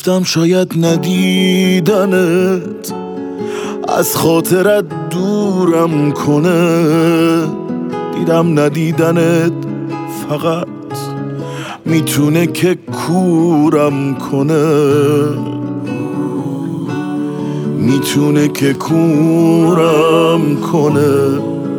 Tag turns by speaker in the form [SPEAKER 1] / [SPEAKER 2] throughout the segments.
[SPEAKER 1] گفتم شاید ندیدنت از خاطرت دورم کنه، دیدم ندیدنت فقط میتونه که کورم کنه، میتونه که کورم کنه.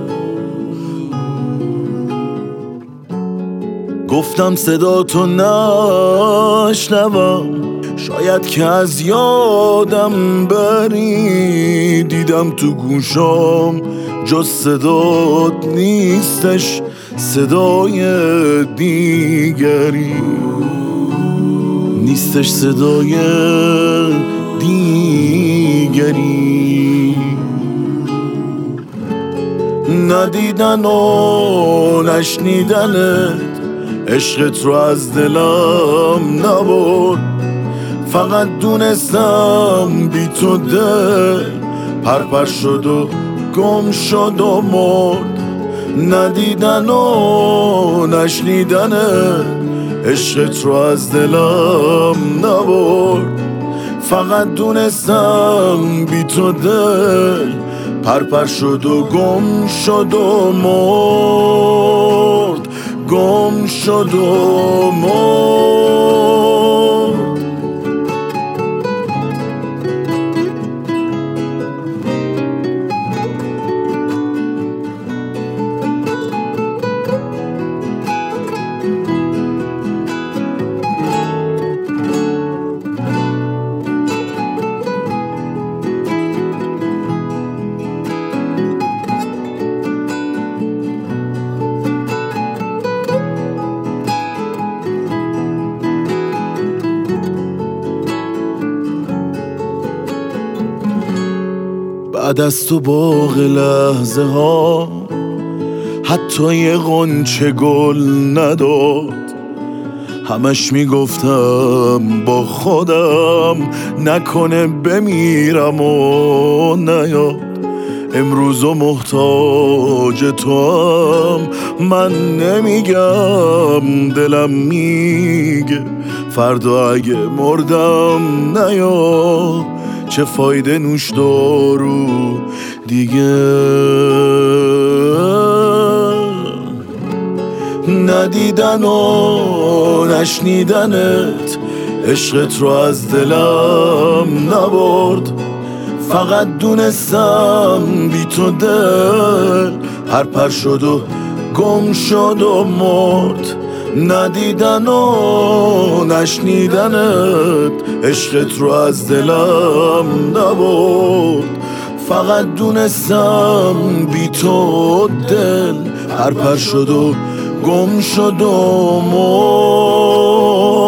[SPEAKER 1] گفتم صدا تو نشنوم، شاید که از یادم بری، دیدم تو گوشام جز صدات نیستش صدای دیگری، نیستش صدای دیگری. ندیدن و نشنیدنت عشقت رو از دلم نبرد، فقط دونستم بی تو دل پرپر شد و گم شد و مرد. ندیدن و نشنیدنت عشقت رو از دلم نبرد، فقط دونستم بی تو دل پرپر شد و گم شد و مرد، گم شد و مرد. بعد از تو باغ لحظه ها حتی یه غنچه گل نداد، همش میگفتم با خودم نکنه بمیرم و نیاد. امروز و محتاج تو هم من نمیگم، دلم میگه فردا اگه مردم نیاد. چه فایده نوش دارو دیگه، ندیدن و نشنیدنت عشقت رو از دلم نبرد، فقط دونستم بی تو دل پرپر شد و گم شد و مرد. ندیدن و نشنیدنت عشقت رو از دلم نبرد، فقط دونستم بی تو دل پرپر شد و گم شد و مرد.